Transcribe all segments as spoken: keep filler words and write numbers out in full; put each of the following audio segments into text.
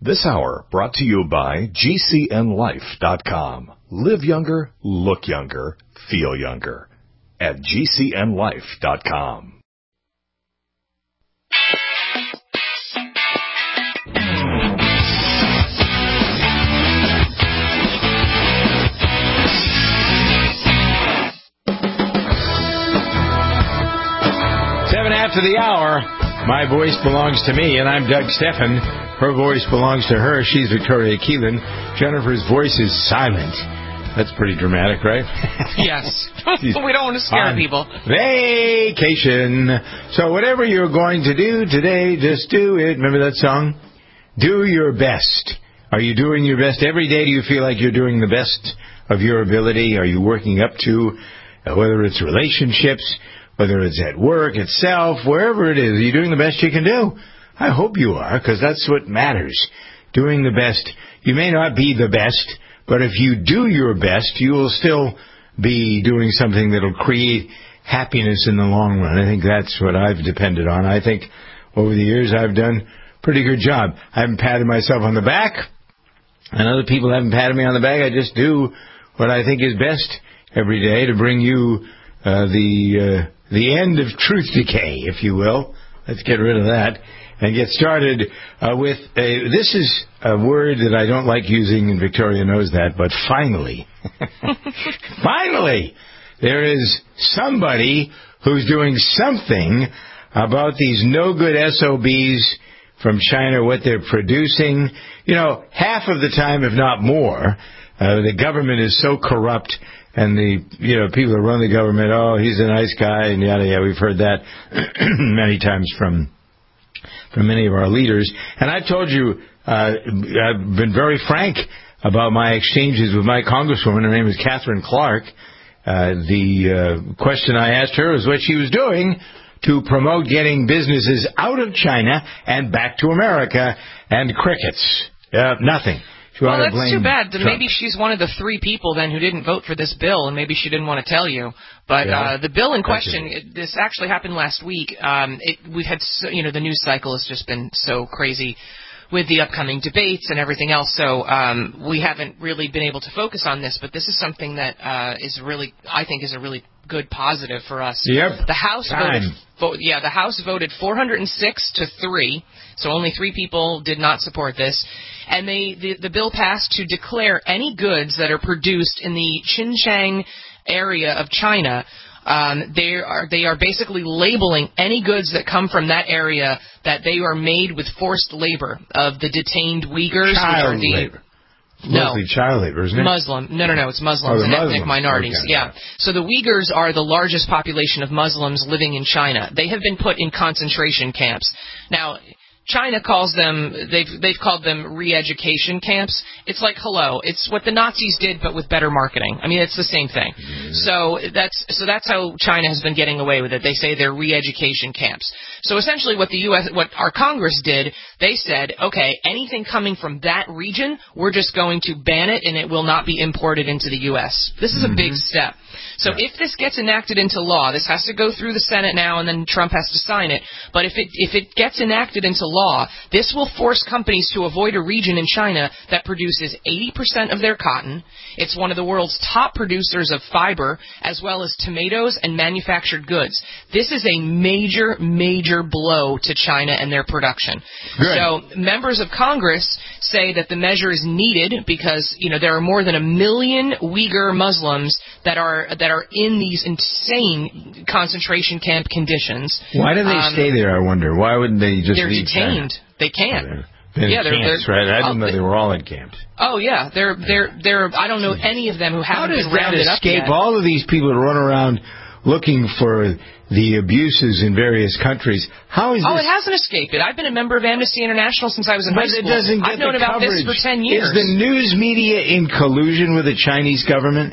This hour brought to you by G C N life dot com. Live younger, look younger, feel younger at G C N life dot com. Seven after the hour, my voice belongs to me, and I'm Doug Steffen. Her voice belongs to her. She's Victoria Keelan. Jennifer's voice is silent. That's pretty dramatic, right? Yes. We don't want to scare on people. Vacation. So whatever you're going to do today, just do it. Remember that song? Do your best. Are you doing your best? Every day do you feel like you're doing the best of your ability? Are you working up to, uh, whether it's relationships, whether it's at work itself, wherever it is, are you doing the best you can do? I hope you are, because that's what matters. Doing the best. You may not be the best, but if you do your best, you will still be doing something that will create happiness in the long run. I think that's what I've depended on. I think over the years I've done a pretty good job. I haven't patted myself on the back, and other people haven't patted me on the back. I just do what I think is best every day to bring you uh, the uh, the end of truth decay, if you will. Let's get rid of that and get started uh, with a, this is a word that I don't like using, and Victoria knows that, but finally, finally, there is somebody who's doing something about these no-good S O Bs from China, what they're producing. You know, half of the time, if not more, uh, the government is so corrupt, and the, you know, people that run the government, oh, he's a nice guy, and yada, yada. We've heard that many times from from many of our leaders. And I've told you, uh, I've been very frank about my exchanges with my congresswoman. Her name is Catherine Clark. Uh, the uh, question I asked her was what she was doing to promote getting businesses out of China and back to America, and crickets. Uh, nothing. Well, that's too bad. Trump. Maybe she's one of the three people then who didn't vote for this bill, and maybe she didn't want to tell you. But yeah. uh, the bill in question, it, this actually happened last week. Um, it, we've had, so, you know, the news cycle has just been so crazy with the upcoming debates and everything else. So um, we haven't really been able to focus on this. But this is something that uh, is really, I think, is a really good positive for us. Yep. The House Time. voted. Vo- yeah, the House voted four hundred six to three. So only three people did not support this. And they, the, the bill passed to declare any goods that are produced in the Xinjiang area of China. Um, they are they are basically labeling any goods that come from that area that they are made with forced labor of the detained Uyghurs. Child which are the, labor. No. Mostly child labor, isn't it? Muslim. No, no, no. It's Muslims oh, and Muslims. ethnic minorities. Okay. Yeah. So the Uyghurs are the largest population of Muslims living in China. They have been put in concentration camps. Now, China calls them, they've they've called them re-education camps. It's like, hello, it's what the Nazis did, but with better marketing. I mean, it's the same thing. Mm-hmm. So that's so that's how China has been getting away with it. They say they're re-education camps. So essentially what the U S, what our Congress did, they said, okay, anything coming from that region, we're just going to ban it, and it will not be imported into the U S. This is mm-hmm. a big step. So yeah. if this gets enacted into law, this has to go through the Senate now, and then Trump has to sign it. But if it if it gets enacted into law, this will force companies to avoid a region in China that produces eighty percent of their cotton. It's one of the world's top producers of fiber, as well as tomatoes and manufactured goods. This is a major, major blow to China and their production. Good. So members of Congress say that the measure is needed because, you know, there are more than a million Uyghur Muslims that are that are in these insane concentration camp conditions. Why do they um, stay there, I wonder? Why wouldn't they just they're leave detained. China? They can't. They're, they're yeah, in they're, camps, they're, right? I didn't oh, know they were all in camps. Oh, yeah. They're, they're, they're, I don't know any of them who haven't been rounded up yet. How does that escape all of these people that run around looking for the abuses in various countries? How is oh, this? it hasn't escaped it. I've been a member of Amnesty International since I was in but high school. It doesn't get I've known the about coverage. this for ten years. Is the news media in collusion with the Chinese government?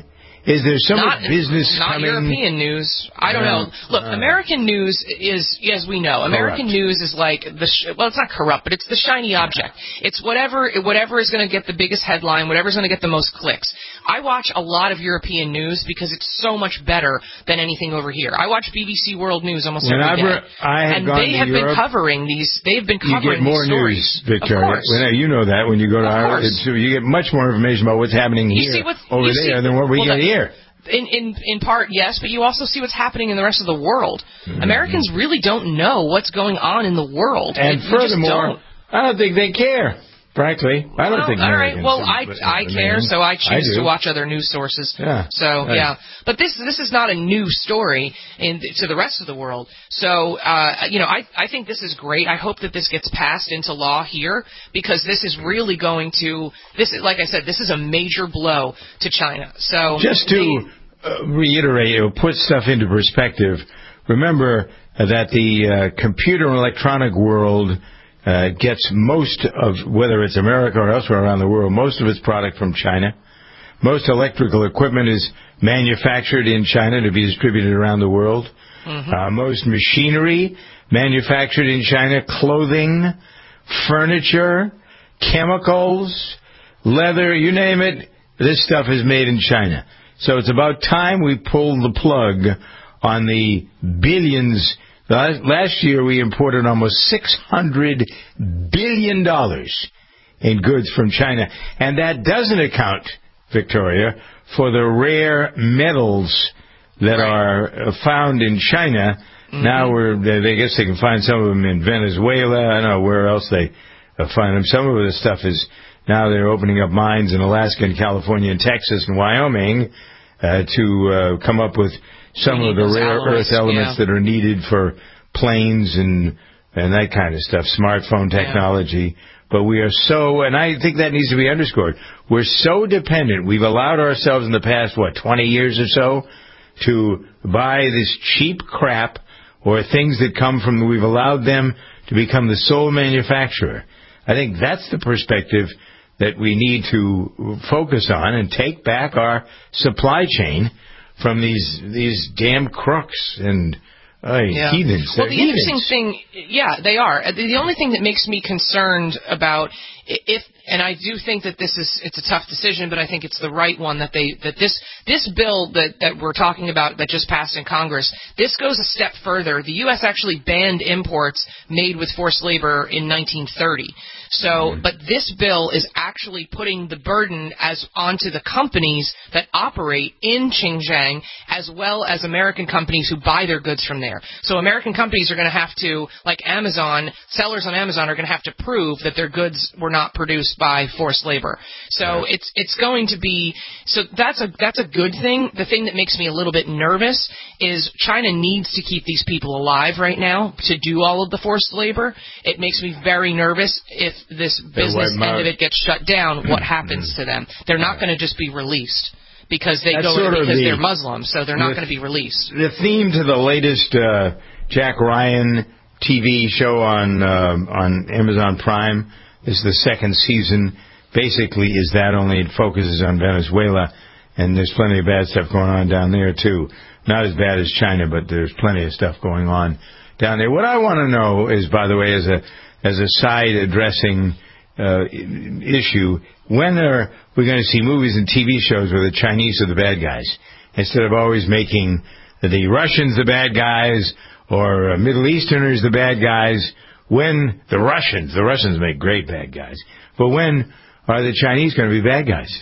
Is there so not, much business not coming? European news. I don't No. know. Look, Uh, American news is, as we know, American corrupt. news is like the sh- well, it's not corrupt, but it's the shiny object. It's whatever whatever is going to get the biggest headline, whatever is going to get the most clicks. I watch a lot of European news because it's so much better than anything over here. I watch B B C World News almost every day, Whenever I have and gone they to have Europe, been covering these. They've been you covering get more these stories. news, Victoria. Of course. When, you know that when you go to Of Ireland, course. it's, you get much more information about what's happening You here see what- over you there see- than what we well, get that- here. In, in in part, yes, but you also see what's happening in the rest of the world. Mm-hmm. Americans really don't know what's going on in the world. And it, furthermore, I don't think they care. Frankly, I don't well, think. all right. Americans Well, do, I but, I uh, care, man, so I choose I to do. watch other news sources. Yeah. So Right. yeah, but this this is not a new story in to the rest of the world. So uh, you know, I I think this is great. I hope that this gets passed into law here because this is really going to this is like I said, this is a major blow to China. So just to they, uh, reiterate or put stuff into perspective, remember uh, that the uh, computer and electronic world uh, gets most of, whether it's America or elsewhere around the world, most of its product from China. Most electrical equipment is manufactured in China to be distributed around the world. Mm-hmm. Uh, most machinery manufactured in China, clothing, furniture, chemicals, leather, you name it, this stuff is made in China. So it's about time we pull the plug on the billions. Last year we imported almost six hundred billion dollars in goods from China. And that doesn't account, Victoria, for the rare metals that right. are found in China. Mm-hmm. Now we're, they, I guess they can find some of them in Venezuela. I don't know where else they find them. Some of the stuff is, now they're opening up mines in Alaska and California and Texas and Wyoming uh, to uh, come up with some of the rare alloys, earth elements yeah. that are needed for planes and and that kind of stuff, smartphone technology. Yeah. But we are so, and I think that needs to be underscored, we're so dependent. We've allowed ourselves in the past, what, twenty years or so, to buy this cheap crap or things that come from, we've allowed them to become the sole manufacturer. I think that's the perspective that we need to focus on and take back our supply chain from these these damn crooks and uh, yeah. heathens. Well, the heathens. interesting thing, yeah, they are. The only thing that makes me concerned about if, and I do think that this is, it's a tough decision, but I think it's the right one that they, that this, this bill that, that we're talking about that just passed in Congress, this goes a step further. The U S actually banned imports made with forced labor in nineteen thirty. So, but this bill is actually putting the burden as onto the companies that operate in Xinjiang, as well as American companies who buy their goods from there. So American companies are going to have to, like Amazon, sellers on Amazon are going to have to prove that their goods were not produced by forced labor. So right. it's it's going to be, so that's a that's a good thing. The thing that makes me a little bit nervous is China needs to keep these people alive right now to do all of the forced labor. It makes me very nervous if this business end of it gets shut down, what happens to them? They're not going to just be released because they That's go sort because the, they're Muslim, so they're not the, going to be released. The theme to the latest uh, Jack Ryan T V show on uh, on Amazon Prime, this is the second season, basically is that, only it focuses on Venezuela, and there's plenty of bad stuff going on down there too. Not as bad as China, but there's plenty of stuff going on down there. What I want to know is, by the way, as a as a side addressing uh, issue, when are we going to see movies and T V shows where the Chinese are the bad guys, instead of always making the Russians the bad guys or uh, Middle Easterners the bad guys? When the Russians, the Russians make great bad guys, but when are the Chinese going to be bad guys?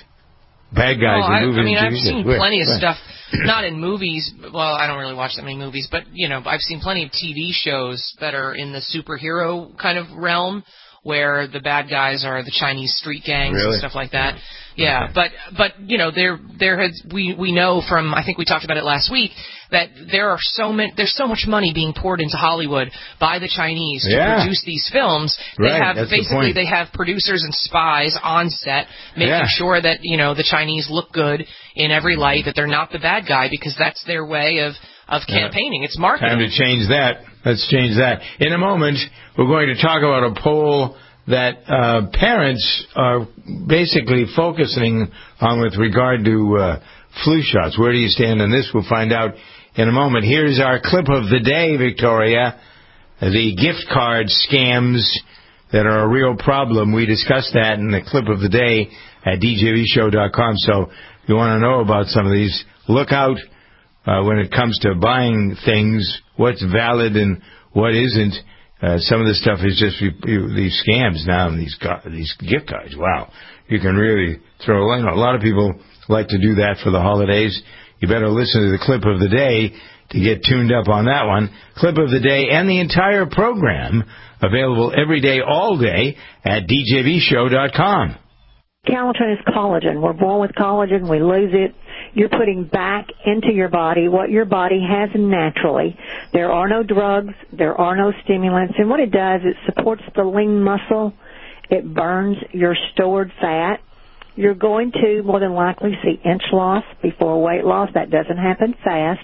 Bad guys well, in I, movies I mean, and I've T V seen shows. plenty Where? of stuff, not in movies. Well, I don't really watch that many movies, but, you know, I've seen plenty of T V shows that are in the superhero kind of realm where the bad guys are the Chinese street gangs really? and stuff like that. Yeah, okay. but, but you know, there there has we, we know from, I think we talked about it last week, that there are so many, there's so much money being poured into Hollywood by the Chinese to yeah. produce these films. They right, have that's basically the they have producers and spies on set making yeah. sure that, you know, the Chinese look good in every light, that they're not the bad guy, because that's their way of of campaigning. It's marketing. Time to change that. Let's change that. In a moment, we're going to talk about a poll that uh, parents are basically focusing on with regard to uh, flu shots. Where do you stand on this? We'll find out in a moment. Here's our clip of the day, Victoria. The gift card scams that are a real problem. We discussed that in the clip of the day at D J V show dot com. So if you want to know about some of these, look out uh, when it comes to buying things, what's valid and what isn't. Uh, some of the stuff is just you, you, these scams now, and these these gift cards. Wow, you can really throw in. A lot of people like to do that for the holidays. You better listen to the clip of the day to get tuned up on that one. Clip of the day and the entire program available every day, all day at D J V show dot com. Calatin is collagen. We're born with collagen. We lose it. You're putting back into your body what your body has naturally. There are no drugs. There are no stimulants. And what it does, it supports the lean muscle. It burns your stored fat. You're going to more than likely see inch loss before weight loss. That doesn't happen fast.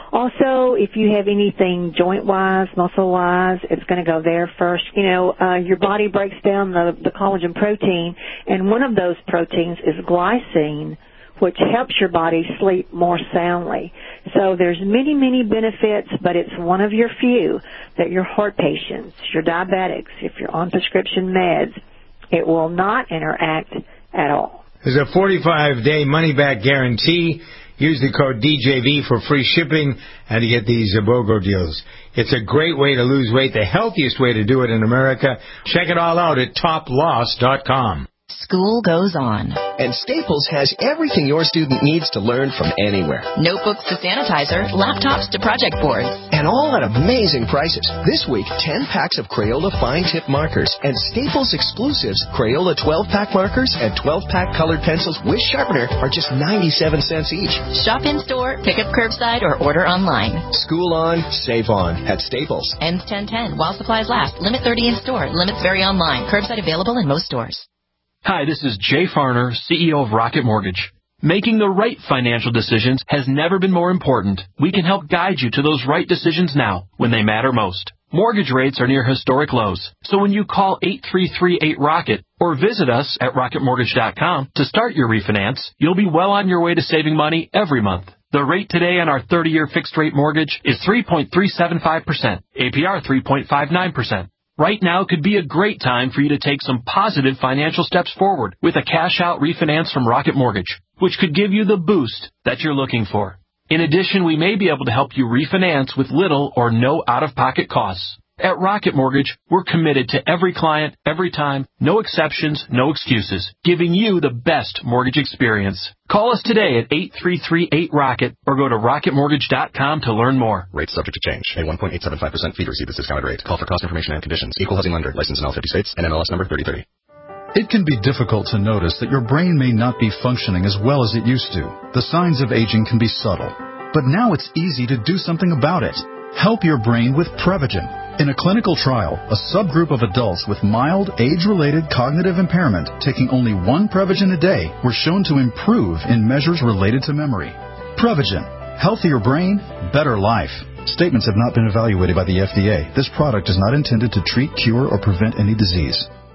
Also, if you have anything joint-wise, muscle-wise, it's going to go there first. You know, uh, your body breaks down the, the collagen protein, and one of those proteins is glycine, which helps your body sleep more soundly. So there's many, many benefits, but it's one of your few that your heart patients, your diabetics, if you're on prescription meds, it will not interact at all. There's a forty-five day money-back guarantee. Use the code D J V for free shipping and to get these BOGO deals. It's a great way to lose weight, the healthiest way to do it in America. Check it all out at top loss dot com. School goes on. And Staples has everything your student needs to learn from anywhere. Notebooks to sanitizer, laptops to project boards. And all at amazing prices. This week, ten packs of Crayola fine tip markers and Staples exclusives, Crayola twelve pack markers and twelve pack colored pencils with sharpener are just ninety-seven cents each. Shop in store, pick up curbside, or order online. School on, save on at Staples. Ends ten ten while supplies last. Limit thirty in store. Limits vary online. Curbside available in most stores. Hi, this is Jay Farner, C E O of Rocket Mortgage. Making the right financial decisions has never been more important. We can help guide you to those right decisions now, when they matter most. Mortgage rates are near historic lows, so when you call eight three three eight ROCKET or visit us at rocket mortgage dot com to start your refinance, you'll be well on your way to saving money every month. The rate today on our thirty year fixed-rate mortgage is three point three seven five percent, A P R three point five nine percent. Right now could be a great time for you to take some positive financial steps forward with a cash-out refinance from Rocket Mortgage, which could give you the boost that you're looking for. In addition, we may be able to help you refinance with little or no out-of-pocket costs. At Rocket Mortgage, we're committed to every client, every time, no exceptions, no excuses, giving you the best mortgage experience. Call us today at eight three three eight ROCKET or go to rocket mortgage dot com to learn more. Rates subject to change. A one point eight seven five percent fee to receive this discounted rate. Call for cost information and conditions. Equal housing lender. Licensed in all fifty states. And N M L S number thirty thirty. It can be difficult to notice that your brain may not be functioning as well as it used to. The signs of aging can be subtle. But now it's easy to do something about it. Help your brain with Prevagen. In a clinical trial, a subgroup of adults with mild, age-related cognitive impairment taking only one Prevagen a day were shown to improve in measures related to memory. Prevagen. Healthier brain, better life. Statements have not been evaluated by the F D A. This product is not intended to treat, cure, or prevent any disease.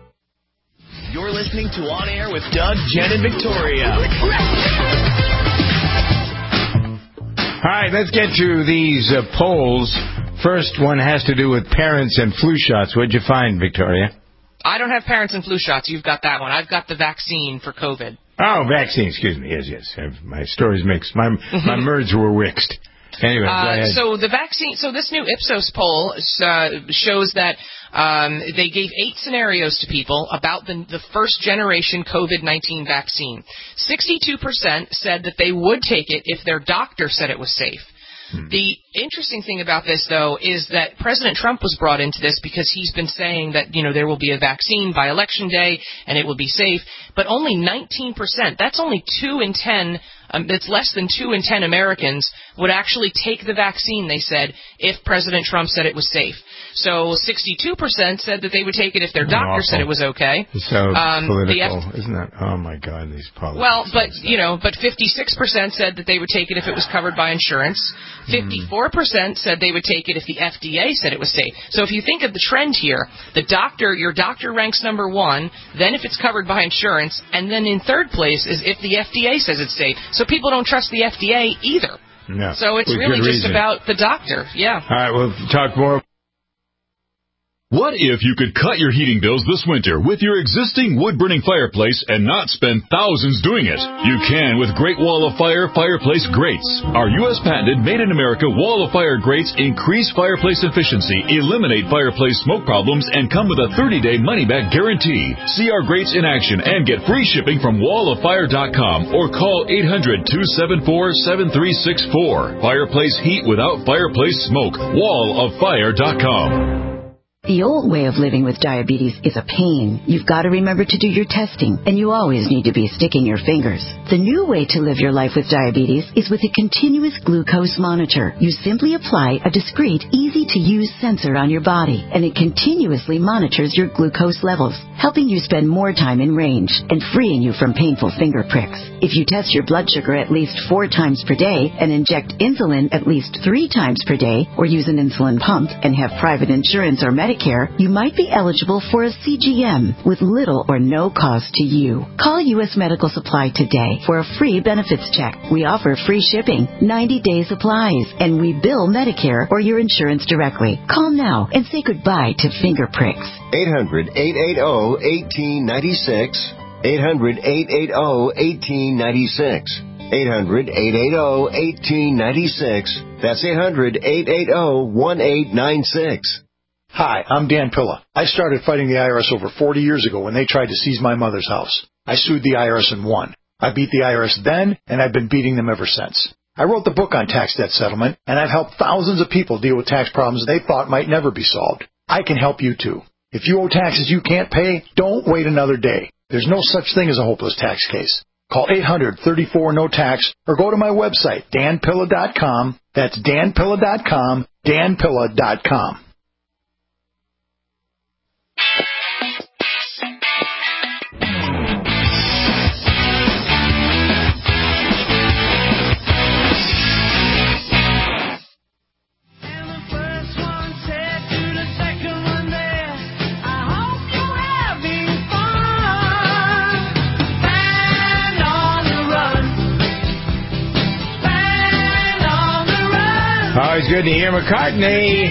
You're listening to On Air with Doug, Jen, and Victoria. All right, let's get to these uh, polls. First one has to do with parents and flu shots. What'd you find, Victoria? I don't have parents and flu shots. You've got that one. I've got the vaccine for COVID. Oh, vaccine. Excuse me. Yes, yes. My story's mixed. My my merds were mixed. Anyway, uh, so the vaccine. So this new Ipsos poll uh, shows that um, they gave eight scenarios to people about the, the first generation COVID nineteen vaccine. sixty-two percent said that they would take it if their doctor said it was safe. Hmm. The interesting thing about this, though, is that President Trump was brought into this because he's been saying that, you know, there will be a vaccine by Election Day and it will be safe, but only nineteen percent, that's only two in ten, um, that's less than two in ten Americans would actually take the vaccine, they said, if President Trump said it was safe. So sixty-two percent said that they would take it if their doctor said it was okay. So um, political, F- isn't that? Oh, my God, these politics. Well, but, you know, but fifty-six percent said that they would take it if it was covered by insurance. fifty-four percent said they would take it if the F D A said it was safe. So if you think of the trend here, the doctor, your doctor ranks number one, then if it's covered by insurance, and then in third place is if the F D A says it's safe. So people don't trust the F D A either. No, so it's really just reason. about the doctor. Yeah. All right, we'll talk more. What if you could cut your heating bills this winter with your existing wood-burning fireplace and not spend thousands doing it? You can with Great Wall of Fire fireplace grates. Our U S patented made-in-America Wall of Fire grates increase fireplace efficiency, eliminate fireplace smoke problems, and come with a thirty-day money-back guarantee. See our grates in action and get free shipping from wall of fire dot com or call eight hundred, two seven four, seven three six four. Fireplace heat without fireplace smoke. wall of fire dot com. The old way of living with diabetes is a pain. You've got to remember to do your testing, and you always need to be sticking your fingers. The new way to live your life with diabetes is with a continuous glucose monitor. You simply apply a discreet, easy-to-use sensor on your body, and it continuously monitors your glucose levels, helping you spend more time in range and freeing you from painful finger pricks. If you test your blood sugar at least four times per day and inject insulin at least three times per day, or use an insulin pump and have private insurance or Medicare, you might be eligible for a C G M with little or no cost to you. Call U S Medical Supply today for a free benefits check. We offer free shipping, ninety-day supplies, and we bill Medicare or your insurance directly. Call now and say goodbye to finger pricks. eight hundred, eight eight zero, one eight nine six. eight hundred, eight eight zero, one eight nine six. eight hundred, eight eight zero, one eight nine six. That's eight hundred, eight eight zero, one eight nine six. Hi, I'm Dan Pilla. I started fighting the I R S over forty years ago when they tried to seize my mother's house. I sued the I R S and won. I beat the I R S then, and I've been beating them ever since. I wrote the book on tax debt settlement, and I've helped thousands of people deal with tax problems they thought might never be solved. I can help you too. If you owe taxes you can't pay, don't wait another day. There's no such thing as a hopeless tax case. Call eight hundred, thirty-four, no tax or go to my website, dan pilla dot com. That's dan pilla dot com, dan pilla dot com. Always good to hear McCartney.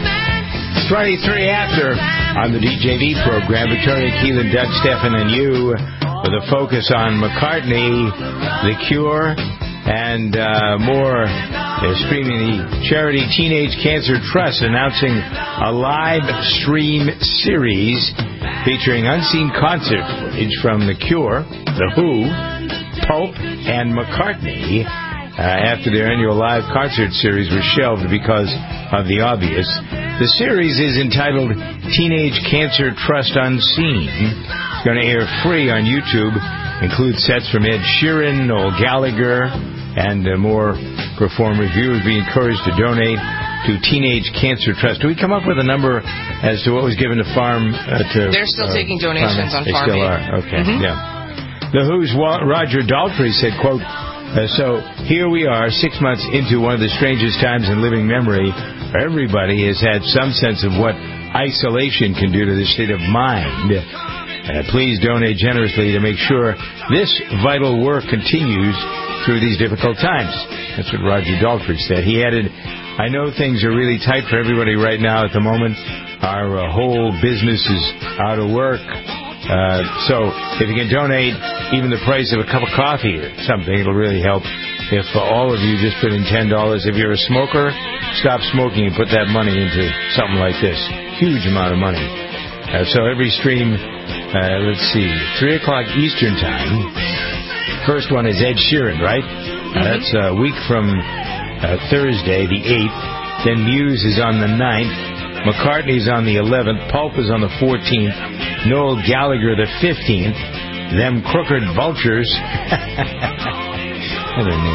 twenty-three after on the D J V program. Victoria, Keelan, Doug, Stephen, and you with a focus on McCartney, The Cure, and uh, more. They're streaming the charity Teenage Cancer Trust announcing a live stream series featuring unseen concert footage from The Cure, The Who, Pulp, and McCartney. Uh, after their annual live concert series was shelved because of the obvious. The series is entitled Teenage Cancer Trust Unseen. It's going to air free on YouTube. Includes sets from Ed Sheeran, Noel Gallagher, and uh, more performers. Viewers be encouraged to donate to Teenage Cancer Trust. Do we come up with a number as to what was given to Farm? Uh, to, They're still uh, taking donations farm, on They Farm still Aid. are. Okay, mm-hmm. yeah. The Who's Roger Daltrey said, quote, Uh, so here we are, six months into one of the strangest times in living memory. Everybody has had some sense of what isolation can do to the state of mind. Uh, please donate generously to make sure this vital work continues through these difficult times. That's what Roger Daltrey said. He added, I know things are really tight for everybody right now at the moment. Our uh, whole business is out of work. Uh, so if you can donate even the price of a cup of coffee or something, it'll really help. If uh, all of you just put in ten dollars, if you're a smoker, stop smoking and put that money into something like this. Huge amount of money. Uh, so every stream, uh, let's see, three o'clock Eastern time. First one is Ed Sheeran, right? Uh, that's a week from uh, Thursday, the eighth. Then Muse is on the ninth. McCartney's on the eleventh. Pulp is on the fourteenth. Noel Gallagher the fifteenth. Them Crooked Vultures.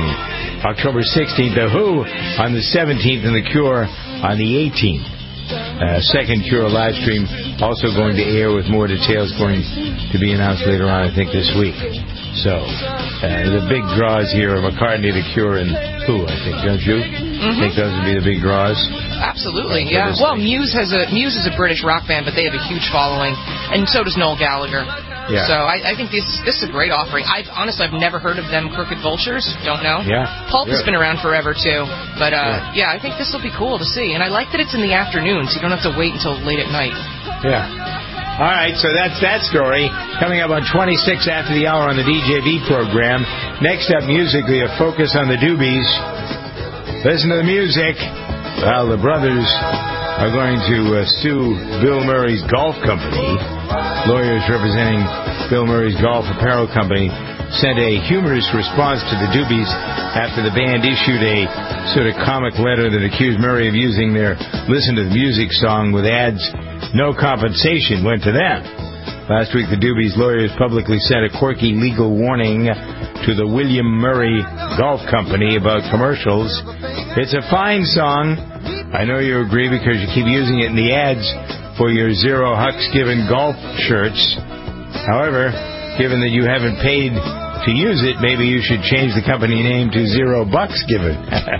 October sixteenth. The Who on the seventeenth. And The Cure on the eighteenth. uh, second Cure live stream also going to air with more details going to be announced later on, I think, this week. So, uh, the big draws here are McCartney, The Cure, and Who, I think, don't you? Mm-hmm. I think those would be the big draws. Absolutely, yeah. Well, Muse has a Muse is a British rock band, but they have a huge following, and so does Noel Gallagher. Yeah. So I, I think this this is a great offering. I've honestly I've never heard of them, Crooked Vultures. Don't know. Yeah. Pulp has Really? been around forever too, but uh, yeah. yeah, I think this will be cool to see, and I like that it's in the afternoon, so you don't have to wait until late at night. Yeah. All right, so that's that story. Coming up on twenty-six after the hour on the D J V program. Next up, musically, a focus on the Doobies. Listen to the music. Well, the brothers are going to uh, sue Bill Murray's golf company. Lawyers representing Bill Murray's golf apparel company sent a humorous response to the Doobies after the band issued a sort of comic letter that accused Murray of using their Listen to the Music song with ads. No compensation went to them. Last week, the Doobies lawyers publicly sent a quirky legal warning to the William Murray Golf Company about commercials. It's a fine song. I know you agree because you keep using it in the ads for your Zero Hucks Given golf shirts. However, given that you haven't paid to use it, maybe you should change the company name to Zero Bucks Given.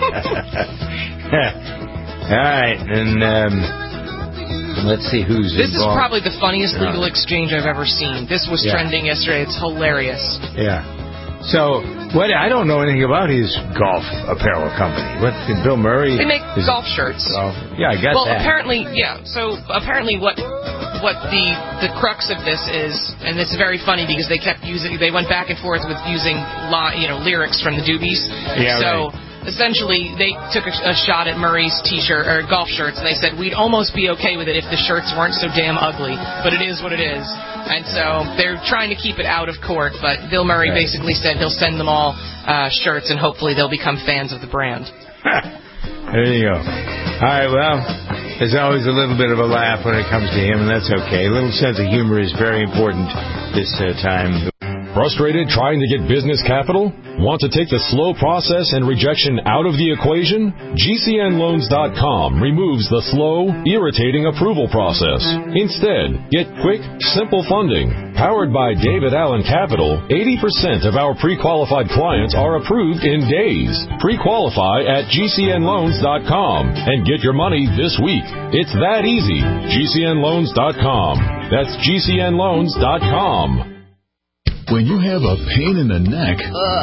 All right, and um, let's see who's This involved. is probably the funniest Yeah. legal exchange I've ever seen. This was Yeah. trending yesterday. It's hilarious. Yeah. So, what I don't know anything about his golf apparel company. What did Bill Murray? They make is, golf shirts. Golf, yeah, I got well, that. apparently, yeah. So apparently, what what the the crux of this is, and it's very funny because they kept using, they went back and forth with using, li- you know, lyrics from the Doobies. Yeah, so. right. Essentially, they took a, a shot at Murray's t-shirt or golf shirts, and they said we'd almost be okay with it if the shirts weren't so damn ugly, but it is what it is. And so they're trying to keep it out of court. But Bill Murray Right. basically said he'll send them all uh, shirts, and hopefully they'll become fans of the brand. There you go. All right, well, there's always a little bit of a laugh when it comes to him, and that's okay. A little sense of humor is very important this uh, time. Frustrated trying to get business capital? Want to take the slow process and rejection out of the equation? G C N loans dot com removes the slow, irritating approval process. Instead, get quick, simple funding. Powered by David Allen Capital, eighty percent of our pre-qualified clients are approved in days. Pre-qualify at G C N loans dot com and get your money this week. It's that easy. G C N loans dot com. That's G C N loans dot com. When you have a pain in the neck,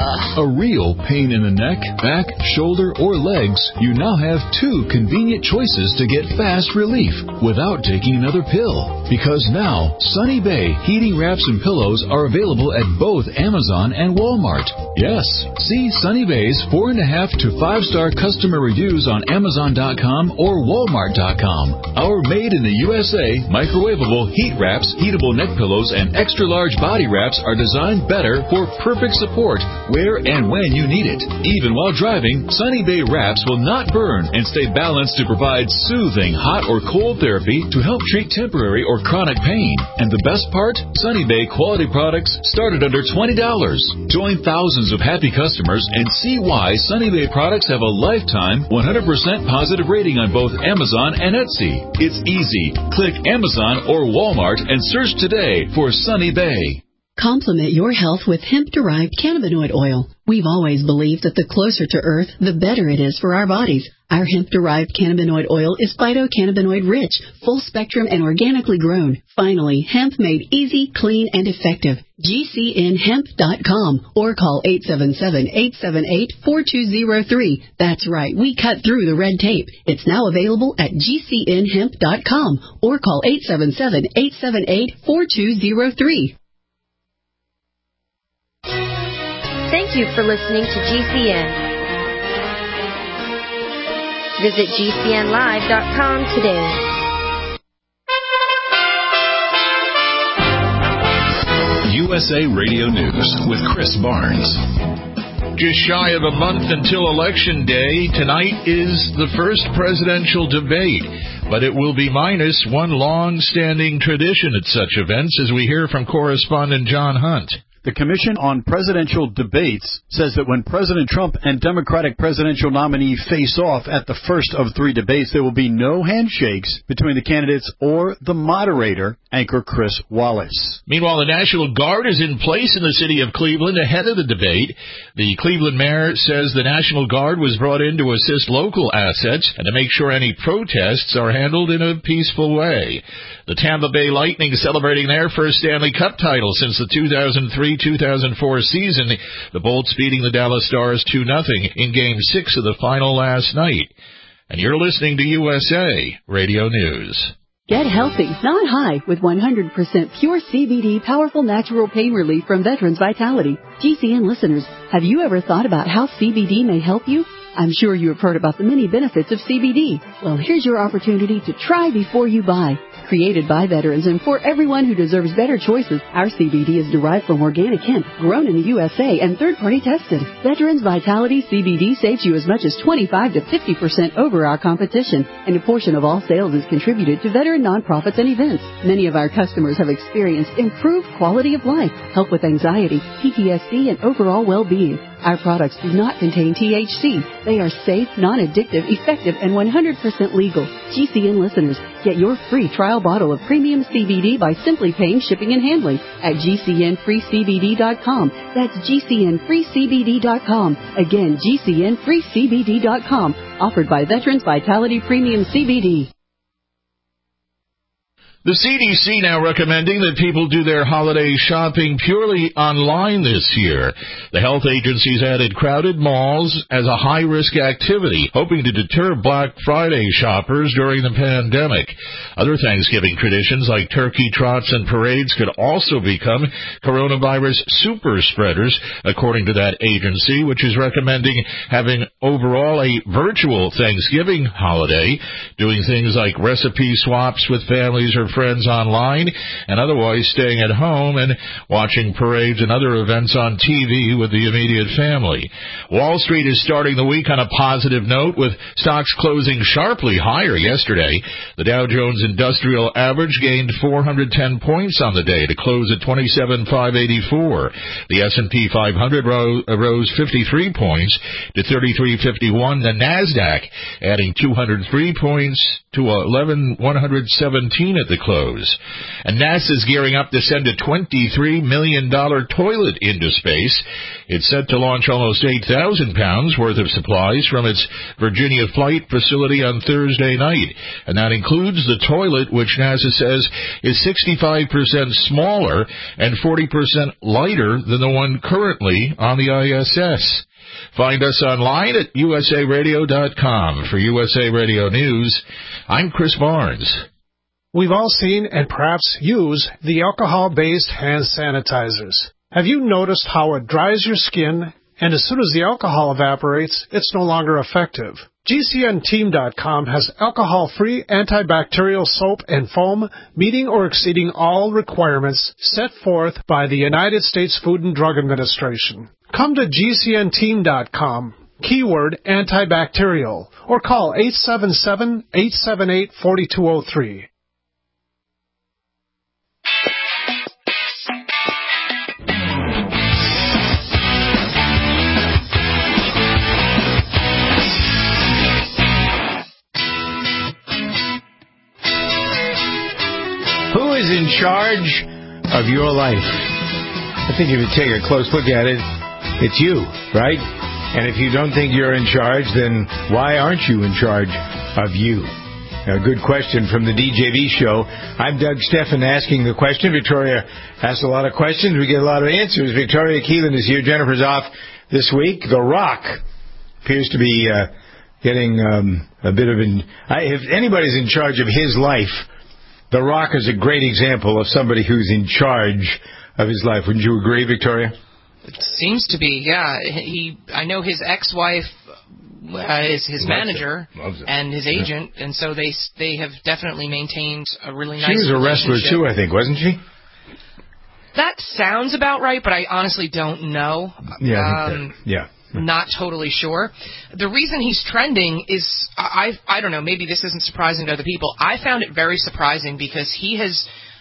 a real pain in the neck, back, shoulder, or legs, you now have two convenient choices to get fast relief without taking another pill. Because now, Sunny Bay heating wraps and pillows are available at both Amazon and Walmart. Yes, see Sunny Bay's four and a half to five star customer reviews on Amazon dot com or Walmart dot com. Our made in the U S A microwavable heat wraps, heatable neck pillows, and extra large body wraps are designed better for perfect support where and when you need it. Even while driving, Sunny Bay wraps will not burn and stay balanced to provide soothing hot or cold therapy to help treat temporary or chronic pain. And the best part? Sunny Bay quality products start at under twenty dollars. Join thousands of happy customers and see why Sunny Bay products have a lifetime one hundred percent positive rating on both Amazon and Etsy. It's easy. Click Amazon or Walmart and search today for Sunny Bay. Complement your health with hemp-derived cannabinoid oil. We've always believed that the closer to Earth, the better it is for our bodies. Our hemp-derived cannabinoid oil is phytocannabinoid rich, full spectrum, and organically grown. Finally, hemp made easy, clean, and effective. G C N hemp dot com or call eight seven seven, eight seven eight, four two zero three. That's right, we cut through the red tape. It's now available at G C N hemp dot com or call eight seven seven, eight seven eight, four two zero three. Thank you for listening to G C N. Visit G C N live dot com today. U S A Radio News with Chris Barnes. Just shy of a month until Election Day, tonight is the first presidential debate, but it will be minus one long-standing tradition at such events, as we hear from correspondent John Hunt. The Commission on Presidential Debates says that when President Trump and Democratic presidential nominee face off at the first of three debates, there will be no handshakes between the candidates or the moderator, anchor Chris Wallace. Meanwhile, the National Guard is in place in the city of Cleveland ahead of the debate. The Cleveland mayor says the National Guard was brought in to assist local assets and to make sure any protests are handled in a peaceful way. The Tampa Bay Lightning celebrating their first Stanley Cup title since the two thousand three two thousand four season. The Bolts beating the Dallas Stars two nothing in Game six of the final last night. And you're listening to U S A Radio News. Get healthy, not high, with one hundred percent pure C B D powerful natural pain relief from Veterans Vitality. G C N listeners, have you ever thought about how C B D may help you? I'm sure you have heard about the many benefits of C B D. Well, here's your opportunity to try before you buy. Created by veterans and for everyone who deserves better choices, our C B D is derived from organic hemp, grown in the U S A and third-party tested. Veterans Vitality C B D saves you as much as twenty-five to fifty percent over our competition, and a portion of all sales is contributed to veteran nonprofits and events. Many of our customers have experienced improved quality of life, help with anxiety, P T S D, and overall well-being. Our products do not contain T H C. They are safe, non-addictive, effective, and one hundred percent legal. G C N listeners, get your free trial bottle of premium C B D by simply paying shipping and handling at G C N free C B D dot com. That's G C N free C B D dot com. Again, G C N free C B D dot com. Offered by Veterans Vitality Premium C B D. The C D C now recommending that people do their holiday shopping purely online this year. The health agencies added crowded malls as a high-risk activity, hoping to deter Black Friday shoppers during the pandemic. Other Thanksgiving traditions like turkey trots and parades could also become coronavirus super spreaders, according to that agency, which is recommending having overall a virtual Thanksgiving holiday, doing things like recipe swaps with families or friends online, and otherwise staying at home and watching parades and other events on T V with the immediate family. Wall Street is starting the week on a positive note, with stocks closing sharply higher yesterday. The Dow Jones Industrial Average gained four hundred ten points on the day to close at twenty-seven thousand five hundred eighty-four. The S and P five hundred rose, rose fifty-three points to thirty-three fifty-one. The NASDAQ adding two hundred three points to eleven thousand one hundred seventeen at the close. And NASA's gearing up to send a twenty-three million dollars toilet into space. It's set to launch almost eight thousand pounds worth of supplies from its Virginia flight facility on Thursday night. And that includes the toilet, which NASA says is sixty-five percent smaller and forty percent lighter than the one currently on the I S S. Find us online at U S A radio dot com. For U S A Radio News, I'm Chris Barnes. We've all seen and perhaps use the alcohol-based hand sanitizers. Have you noticed how it dries your skin, and as soon as the alcohol evaporates, it's no longer effective? G C N team dot com has alcohol-free antibacterial soap and foam meeting or exceeding all requirements set forth by the United States Food and Drug Administration. Come to G C N team dot com, keyword antibacterial, or call eight seven seven, eight seven eight, four two zero three. Who is in charge of your life? I think if you take a close look at it, it's you, right? And if you don't think you're in charge, then why aren't you in charge of you? A good question from the D J V show. I'm Doug Steffen asking the question. Victoria asks a lot of questions. We get a lot of answers. Victoria Keelan is here. Jennifer's off this week. The Rock appears to be uh, getting um, a bit of an... I, if anybody's in charge of his life, The Rock is a great example of somebody who's in charge of his life. Wouldn't you agree, Victoria? It seems to be, yeah. He, I know his ex-wife uh, is his manager and his agent, yeah. And so they they have definitely maintained a really nice relationship. She was a wrestler too, I think, wasn't she? That sounds about right, but I honestly don't know. Yeah, um, I think that, yeah. Not totally sure. The reason he's trending is, I I don't know, maybe this isn't surprising to other people. I found it very surprising because he has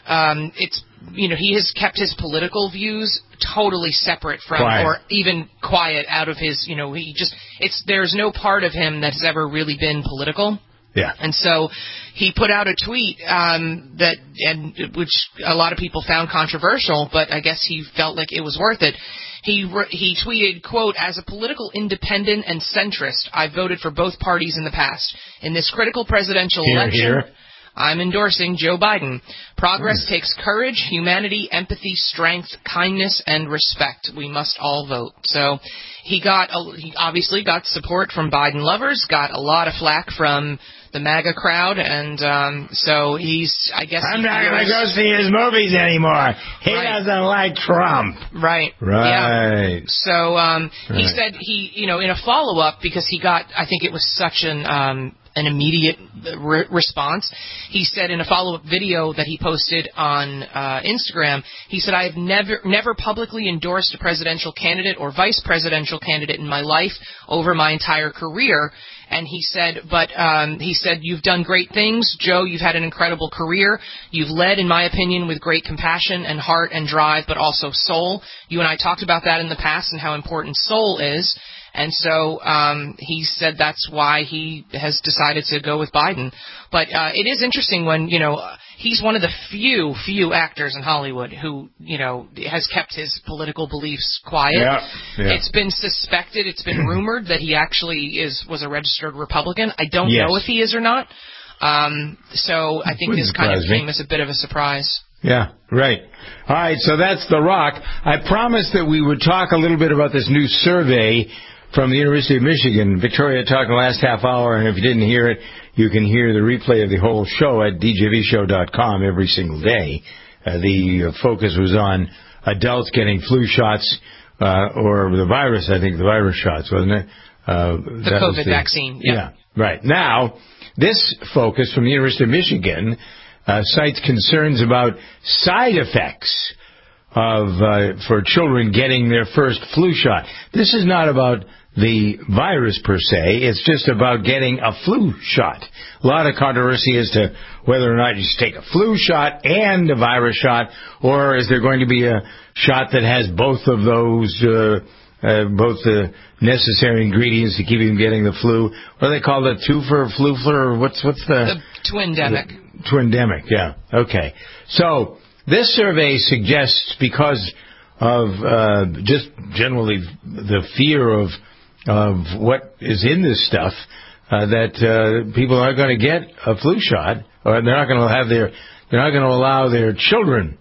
um, it's you know he has kept his political views totally separate from Quiet. or even quiet out of his. You know, he just it's there's no part of him that has ever really been political. Yeah. And so he put out a tweet um, that, and which a lot of people found controversial, but I guess he felt like it was worth it. He he tweeted, quote, "As a political independent and centrist, I voted for both parties in the past. In this critical presidential Here, election, here. I'm endorsing Joe Biden. Progress takes courage, humanity, empathy, strength, kindness, and respect. We must all vote." So he got a, he obviously got support from Biden lovers, got a lot of flack from the MAGA crowd, and um, so he's, I guess... I'm not going to go see his movies anymore. He Right. doesn't like Trump. Right. Right. Yeah. So um, he Right. said he, you know, in a follow-up, because he got, I think it was such an... Um, an immediate re- response. He said in a follow-up video that he posted on uh, Instagram, he said, "I have never never publicly endorsed a presidential candidate or vice presidential candidate in my life over my entire career." And he said, but um, he said, "You've done great things, Joe. You've had an incredible career. You've led, in my opinion, with great compassion and heart and drive, but also soul. You and I talked about that in the past and how important soul is." And so um, he said that's why he has decided to go with Biden. But uh, it is interesting when, you know, he's one of the few, few actors in Hollywood who, you know, has kept his political beliefs quiet. Yeah, yeah. It's been suspected, it's been rumored that he actually is was a registered Republican. I don't Yes. know if he is or not. Um, so I think Wouldn't this kind of surprise me. came as a bit of a surprise. Yeah, right. All right, so that's The Rock. I promised that we would talk a little bit about this new survey from the University of Michigan. Victoria talked the last half hour, and if you didn't hear it, you can hear the replay of the whole show at d j v show dot com every single day. Uh, the uh, focus was on adults getting flu shots, uh, or the virus, I think, the virus shots, wasn't it? Uh, The COVID vaccine, yeah. Yeah, right. Now, this focus from the University of Michigan uh, cites concerns about side effects of uh, for children getting their first flu shot. This is not about the virus per se. It's just about getting a flu shot. A lot of controversy as to whether or not you should take a flu shot and a virus shot, or is there going to be a shot that has both of those, uh, uh, both the necessary ingredients to keep you from getting the flu? What do they call it? Two for flu flu? Or what's what's the The twindemic. the twindemic? Yeah. Okay. So this survey suggests, because of uh, just generally the fear of of what is in this stuff, uh, that uh, people aren't going to get a flu shot, or they're not going to have their they're not going to allow their children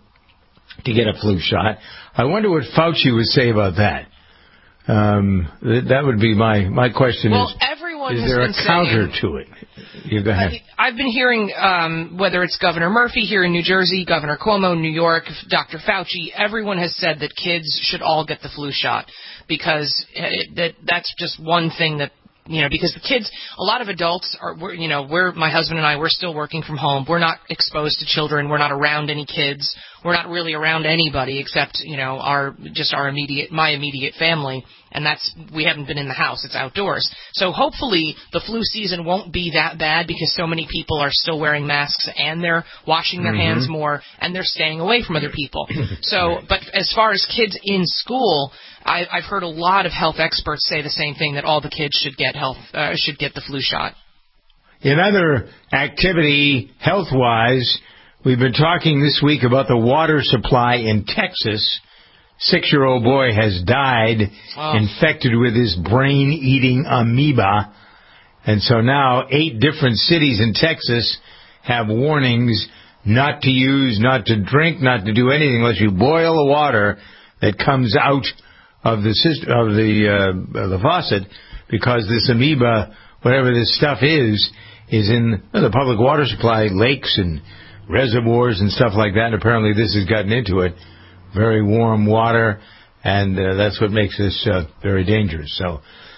to get a flu shot. I wonder what Fauci would say about that. Um, th- that would be my my question. Well, is everyone is has there been a counter saying- to it? You go ahead. I've been hearing, um, whether it's Governor Murphy here in New Jersey, Governor Cuomo in New York, Doctor Fauci, everyone has said that kids should all get the flu shot, because it, that that's just one thing that, you know, because the kids, a lot of adults are, we're, you know, we're, my husband and I, we're still working from home. We're not exposed to children. We're not around any kids. We're not really around anybody except, you know, our, just our immediate, my immediate family. And that's, we haven't been in the house. It's outdoors. So hopefully the flu season won't be that bad, because so many people are still wearing masks and they're washing their Mm-hmm. hands more and they're staying away from other people. So, but as far as kids in school, I, I've heard a lot of health experts say the same thing, that all the kids should get health, uh, should get the flu shot. In other activity, health-wise, we've been talking this week about the water supply in Texas. Six-year-old boy has died, Oh. infected with this brain-eating amoeba. And so now eight different cities in Texas have warnings not to use, not to drink, not to do anything unless you boil the water that comes out of the system, of the uh, of the faucet, because this amoeba, whatever this stuff is, is in the public water supply, lakes and reservoirs and stuff like that. And apparently this has gotten into it. Very warm water, and uh, that's what makes this uh, very dangerous. So,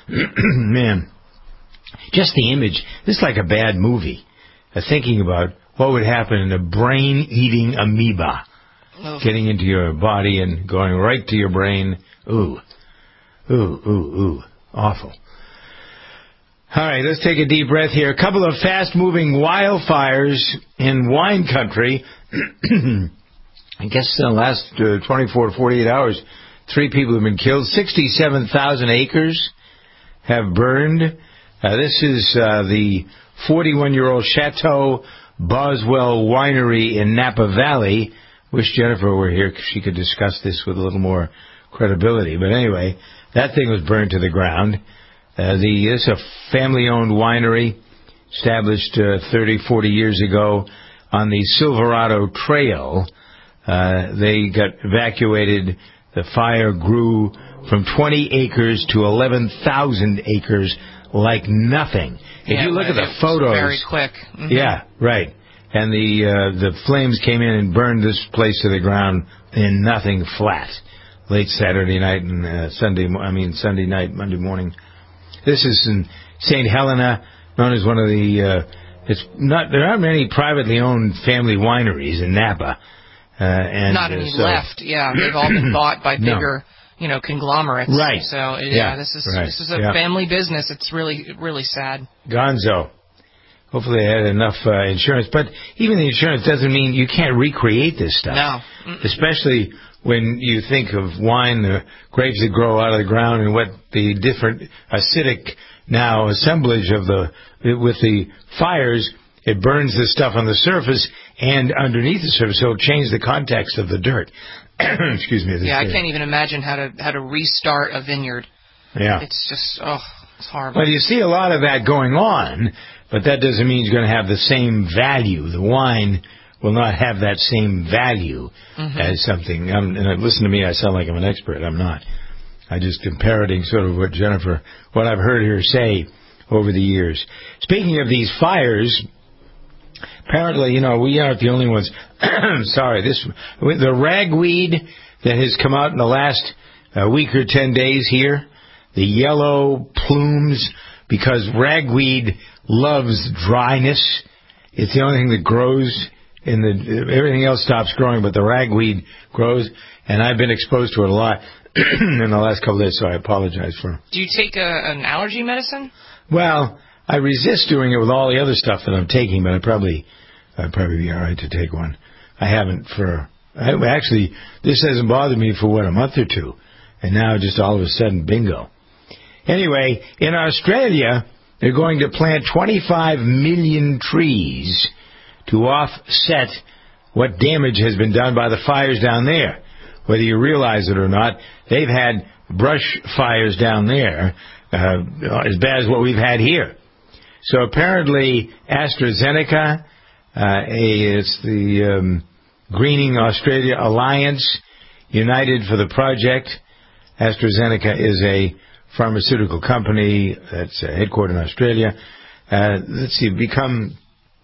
man, just the image, this is like a bad movie. Uh, thinking about what would happen in a brain-eating amoeba Oh. getting into your body and going right to your brain. Ooh, ooh, ooh, ooh, awful. All right, let's take a deep breath here. A couple of fast-moving wildfires in wine country. I guess in the last uh, twenty-four to forty-eight hours, three people have been killed. sixty-seven thousand acres have burned. Uh, this is uh, the forty-one-year-old Chateau Boswell Winery in Napa Valley. Wish Jennifer were here because she could discuss this with a little more credibility. But anyway, that thing was burned to the ground. Uh, the It's a family-owned winery established uh, thirty, forty years ago on the Silverado Trail. Uh, they got evacuated. The fire grew from twenty acres to eleven thousand acres like nothing. If yeah, you look at the it photos... was very quick. Mm-hmm. Yeah, right. And the uh, the flames came in and burned this place to the ground in nothing flat. Late Saturday night and uh, Sunday, I mean Sunday night, Monday morning. This is in Saint Helena, known as one of the. Uh, it's not. There aren't many privately owned family wineries in Napa. Uh, and, not any uh, so, left. Yeah, they've all been bought by bigger, no. you know, conglomerates. Right. So yeah, yeah this is right. this is a yeah. family business. It's really really sad. Gonzo. Hopefully they had enough uh, insurance, but even the insurance doesn't mean you can't recreate this stuff. No. Mm-mm. Especially when you think of wine, the grapes that grow out of the ground, and what the different acidic now assemblage of the with the fires, it burns the stuff on the surface and underneath the surface, so it'll change the context of the dirt. Excuse me. Yeah, I can't even imagine how to how to restart a vineyard. Yeah. It's just oh, it's horrible. Well, you see a lot of that going on, but that doesn't mean it's going to have the same value. The wine will not have that same value mm-hmm. as something. I'm, and listen to me, I sound like I'm an expert. I'm not. I just am parroting sort of what Jennifer, what I've heard her say over the years. Speaking of these fires, apparently, you know, we aren't the only ones. Sorry, this the ragweed that has come out in the last uh, week or ten days here, the yellow plumes, because ragweed loves dryness. It's the only thing that grows. In the everything else stops growing, but the ragweed grows, and I've been exposed to it a lot in the last couple of days, so I apologize for. Do you take a, an allergy medicine? Well, I resist doing it with all the other stuff that I'm taking, but I probably I'd probably be all right to take one. I haven't for I, actually. This hasn't bothered me for what a month or two, and now just all of a sudden, bingo. Anyway, in Australia, they're going to plant twenty-five million trees to offset what damage has been done by the fires down there. Whether you realize it or not, they've had brush fires down there uh, as bad as what we've had here. So apparently AstraZeneca, uh, a, it's the um, Greening Australia Alliance, United for the Project. AstraZeneca is a pharmaceutical company that's uh, headquartered in Australia. Uh, let's see, become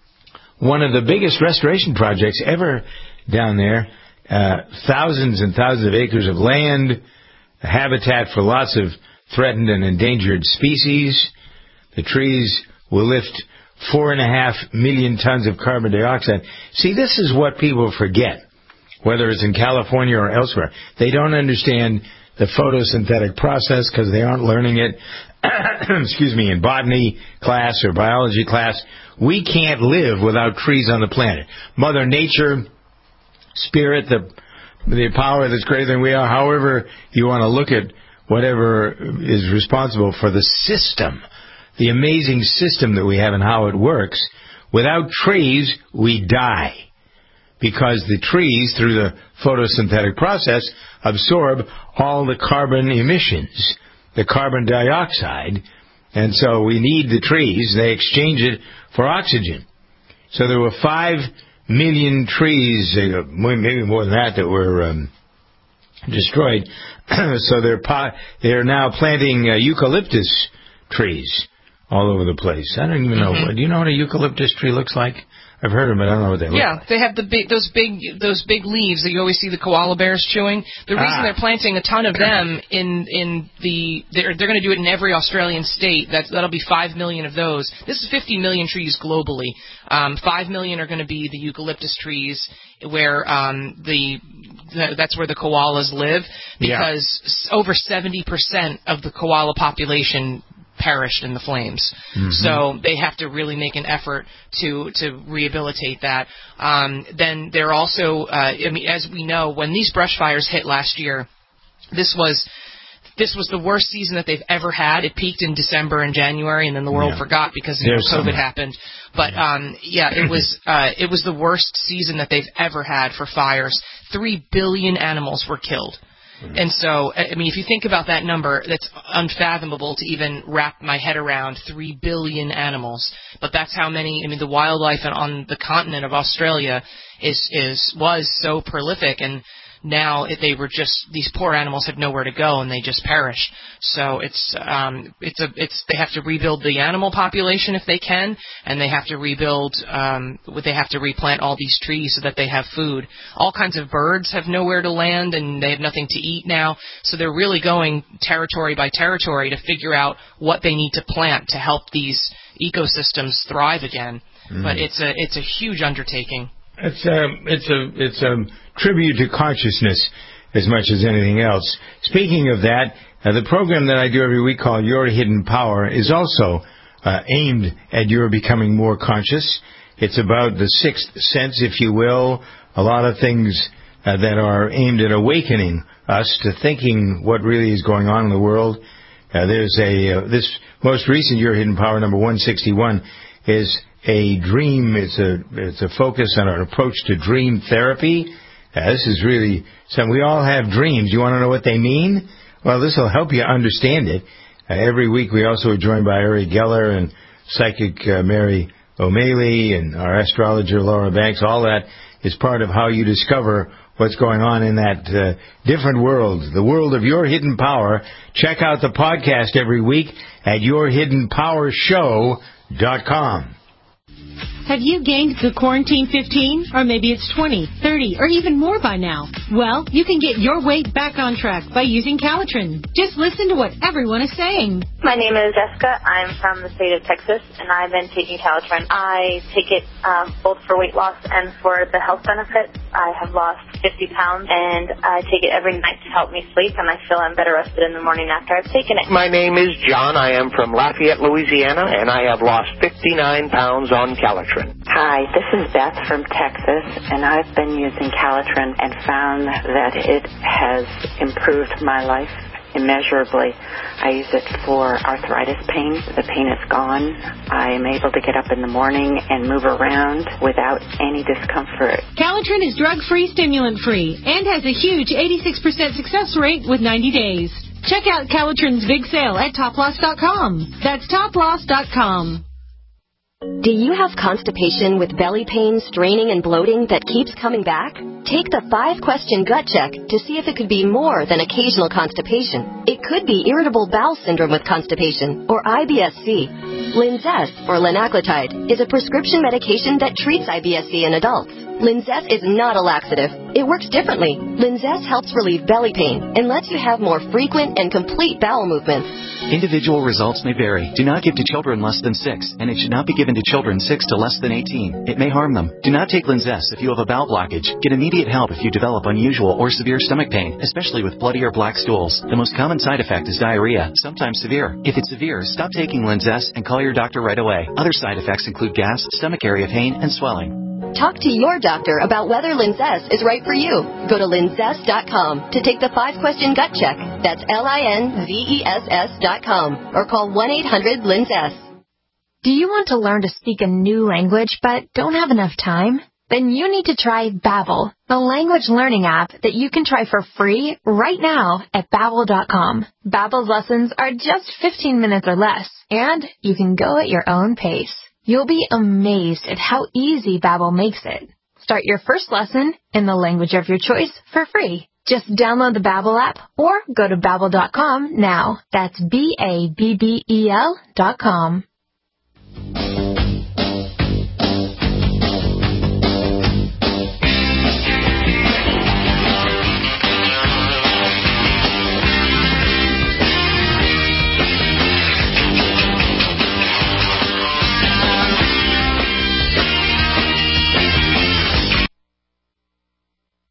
one of the biggest restoration projects ever down there. Uh, thousands and thousands of acres of land, habitat for lots of threatened and endangered species. The trees will lift four and a half million tons of carbon dioxide. See, this is what people forget, whether it's in California or elsewhere. They don't understand the photosynthetic process because they aren't learning it, excuse me, in botany class or biology class. We can't live without trees on the planet. Mother Nature, Spirit, the the power that's greater than we are, however you want to look at whatever is responsible for the system, the amazing system that we have and how it works. Without trees, we die. Because the trees, through the photosynthetic process, absorb all the carbon emissions, the carbon dioxide, and so we need the trees. They exchange it for oxygen. So there were five million trees, maybe more than that, that were um, destroyed. So they're po- they're now planting uh, eucalyptus trees all over the place. I don't even know. Mm-hmm. Do you know what a eucalyptus tree looks like? I've heard them, but I don't know what they look yeah, like. Yeah, they have the big, those big, those big leaves that you always see the koala bears chewing. The reason ah. they're planting a ton of them in in the they're they're going to do it in every Australian state. That that'll be five million of those. This is fifty million trees globally. Um, five million are going to be the eucalyptus trees, where um, the, the that's where the koalas live, because yeah. over seventy percent of the koala population perished in the flames. Mm-hmm. So they have to really make an effort to to rehabilitate that. Um, then they're also, uh, I mean, as we know, when these brush fires hit last year, this was this was the worst season that they've ever had. It peaked in December and January, and then the world yeah. forgot because you know, COVID some... happened. But um, yeah, it was uh, it was the worst season that they've ever had for fires. Three billion animals were killed. And so, I mean, if you think about that number, that's unfathomable to even wrap my head around, three billion animals. But that's how many, I mean, the wildlife on the continent of Australia is, is, was so prolific, and now they were just, these poor animals had nowhere to go and they just perished. So it's, um, it's a, it's, they have to rebuild the animal population if they can, and they have to rebuild, um, they have to replant all these trees so that they have food. All kinds of birds have nowhere to land and they have nothing to eat now. So they're really going territory by territory to figure out what they need to plant to help these ecosystems thrive again. Mm. But it's a, it's a huge undertaking. It's a, it's a, it's a tribute to consciousness as much as anything else. Speaking of that, uh, the program that I do every week called Your Hidden Power is also uh, aimed at your becoming more conscious. It's about the sixth sense, if you will, a lot of things uh, that are aimed at awakening us to thinking what really is going on in the world. Uh, there's a, uh, this most recent Your Hidden Power, number one sixty-one, is a dream. It's a it's a focus on an approach to dream therapy. Uh, this is really something. We all have dreams. You want to know what they mean? Well, this will help you understand it. Uh, every week we also are joined by Uri Geller and psychic uh, Mary O'Malley and our astrologer Laura Banks. All that is part of how you discover what's going on in that uh, different world, the world of Your Hidden Power. Check out the podcast every week at your hidden power show dot com. Have you gained the quarantine fifteen? Or maybe it's twenty, thirty, or even more by now? Well, you can get your weight back on track by using Calitrin. Just listen to what everyone is saying. My name is Jessica. I'm from the state of Texas, and I've been taking Calitrin. I take it um, both for weight loss and for the health benefits. I have lost fifty pounds, and I take it every night to help me sleep, and I feel I'm better rested in the morning after I've taken it. My name is John. I am from Lafayette, Louisiana, and I have lost fifty-nine pounds on Calitrin. Hi, this is Beth from Texas, and I've been using Calitrin and found that it has improved my life immeasurably. I use it for arthritis pain. The pain is gone. I am able to get up in the morning and move around without any discomfort. Calitrin is drug-free, stimulant-free, and has a huge eighty-six percent success rate with ninety days. Check out Calitrin's big sale at top loss dot com. That's top loss dot com. Do you have constipation with belly pain, straining, and bloating that keeps coming back? Take the five-question gut check to see if it could be more than occasional constipation. It could be irritable bowel syndrome with constipation, or I B S C. Linzess, or linaclotide, is a prescription medication that treats I B S C in adults. Linzess is not a laxative. It works differently. Linzess helps relieve belly pain and lets you have more frequent and complete bowel movements. Individual results may vary. Do not give to children less than six, and it should not be given to children six to less than eighteen. It may harm them. Do not take Linzess if you have a bowel blockage. Get immediate help if you develop unusual or severe stomach pain, especially with bloody or black stools. The most common side effect is diarrhea, sometimes severe. If it's severe, stop taking Linzess and call your doctor right away. Other side effects include gas, stomach area pain, and swelling. Talk to your doctor about whether Linzess is right for you. Go to linzess dot com to take the five-question gut check. That's L I N Z E S S dot com. Or call one eight hundred linzess. Do you want to learn to speak a new language but don't have enough time? Then you need to try Babbel, the language learning app that you can try for free right now at babbel dot com. Babbel's lessons are just fifteen minutes or less, and you can go at your own pace. You'll be amazed at how easy Babbel makes it. Start your first lesson in the language of your choice for free. Just download the Babbel app or go to babbel dot com now. That's B A B B E L dot com. Tahiba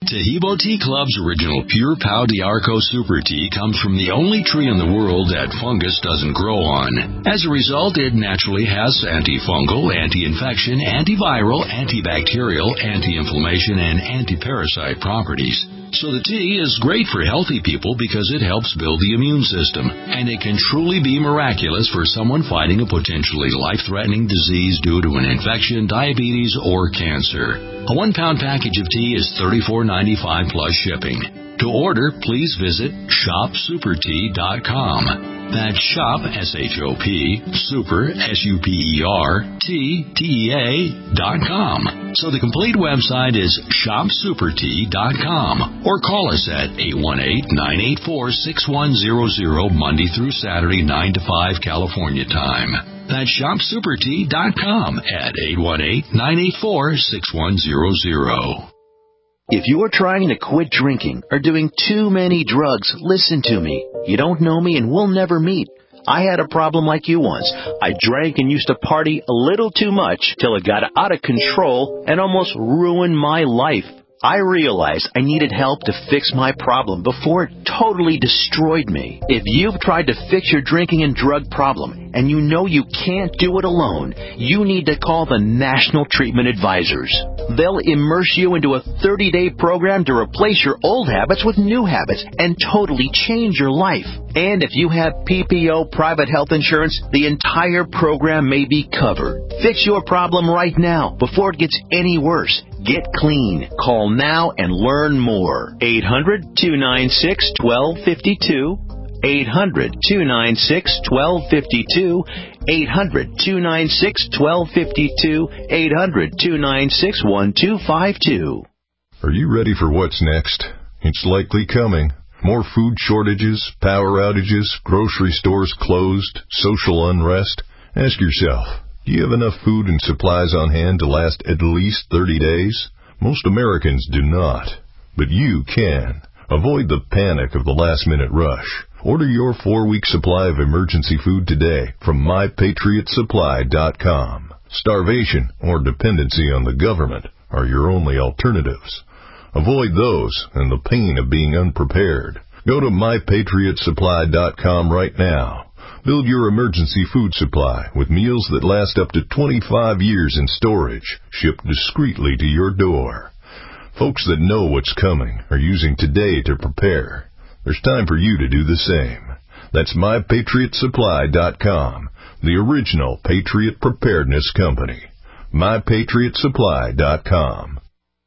Rainbow Tea Club's original Pure Pau d'Arco Super Tea comes from the only tree in the world that fungus doesn't grow on. As a result, it naturally has antifungal, anti-infection, antiviral, antibacterial, anti-inflammation, and anti-parasite properties. So the tea is great for healthy people because it helps build the immune system, and it can truly be miraculous for someone fighting a potentially life-threatening disease due to an infection, diabetes, or cancer. A one-pound package of tea is thirty-four ninety-five plus shipping. To order, please visit shop super tea dot com. That's shop, S H O P, super, S U P E R, T, T E A, dot com. So the complete website is shop super tea dot com. Or call us at eight one eight, nine eight four, six one zero zero, Monday through Saturday, nine to five, California time. That's shop super tea dot com at eight one eight, nine eight four, six one zero zero. If you're trying to quit drinking or doing too many drugs, listen to me. You don't know me and we'll never meet. I had a problem like you once. I drank and used to party a little too much till it got out of control and almost ruined my life. I realized I needed help to fix my problem before it totally destroyed me. If you've tried to fix your drinking and drug problem and you know you can't do it alone, you need to call the National Treatment Advisors. They'll immerse you into a thirty-day program to replace your old habits with new habits and totally change your life. And if you have P P O private health insurance, the entire program may be covered. Fix your problem right now before it gets any worse. Get clean. Call now and learn more. eight hundred, two nine six, one two five two. eight hundred, two nine six, one two five two. eight hundred, two nine six, one two five two. eight hundred, two nine six, one two five two. Are you ready for what's next? It's likely coming. More food shortages, power outages, grocery stores closed, social unrest. Ask yourself, do you have enough food and supplies on hand to last at least thirty days? Most Americans do not, but you can. Avoid the panic of the last-minute rush. Order your four-week supply of emergency food today from my patriot supply dot com. Starvation or dependency on the government are your only alternatives. Avoid those and the pain of being unprepared. Go to my patriot supply dot com right now. Build your emergency food supply with meals that last up to twenty-five years in storage, shipped discreetly to your door. Folks that know what's coming are using today to prepare. There's time for you to do the same. That's my patriot supply dot com, the original Patriot Preparedness Company. my patriot supply dot com.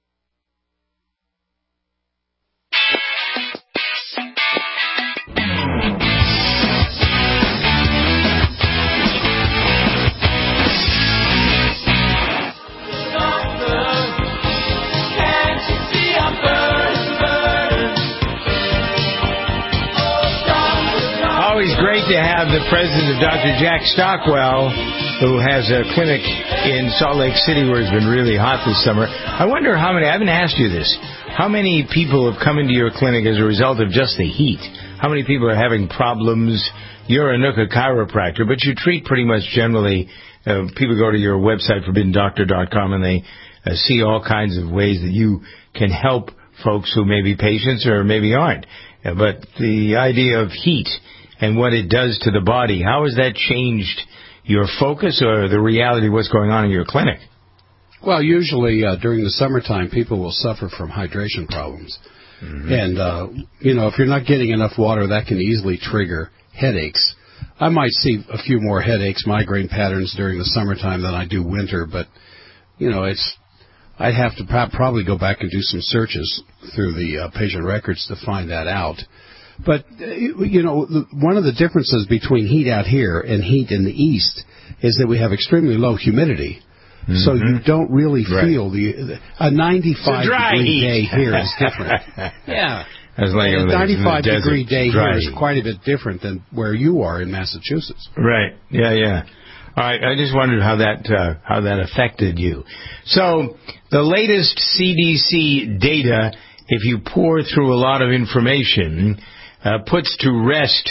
Always great to have the president of Doctor Jack Stockwell, who has a clinic in Salt Lake City where it's been really hot this summer. I wonder how many, I haven't asked you this, how many people have come into your clinic as a result of just the heat? How many people are having problems? You're a Nooka chiropractor, but you treat pretty much generally, uh, people go to your website, forbidden doctor dot com, and they uh, see all kinds of ways that you can help folks who may be patients or maybe aren't. Uh, but the idea of heat and what it does to the body, how has that changed your focus or the reality of what's going on in your clinic? Well, usually uh, during the summertime, people will suffer from hydration problems. Mm-hmm. And, uh, you know, if you're not getting enough water, that can easily trigger headaches. I might see a few more headaches, migraine patterns during the summertime than I do winter, but, you know, it's I'd have to probably go back and do some searches through the uh, patient records to find that out. But, you know, one of the differences between heat out here and heat in the east is that we have extremely low humidity. Mm-hmm. So you don't really feel the a ninety-five degree day here is different. Yeah. As like a ninety-five degree day dry. Here is quite a bit different than where you are in Massachusetts. Right. Yeah, yeah. All right. I just wondered how that uh, how that affected you. So the latest C D C data, if you pour through a lot of information, Uh, puts to rest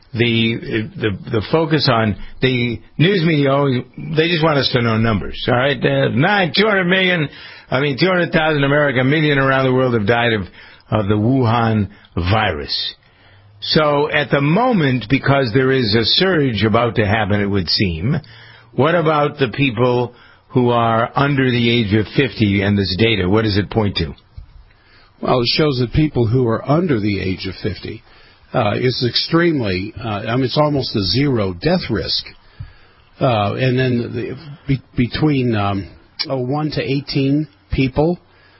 the, the the focus on the news media. Always, they just want us to know numbers. All right, uh, nine, two hundred million. I mean, two hundred thousand America, a million around the world have died of of the Wuhan virus. So at the moment, because there is a surge about to happen, it would seem, what about the people who are under the age of fifty and this data? What does it point to? Well, it shows that people who are under the age of fifty uh, is extremely, uh, I mean, it's almost a zero death risk. Uh, and then the, be, between um, oh, one to eighteen people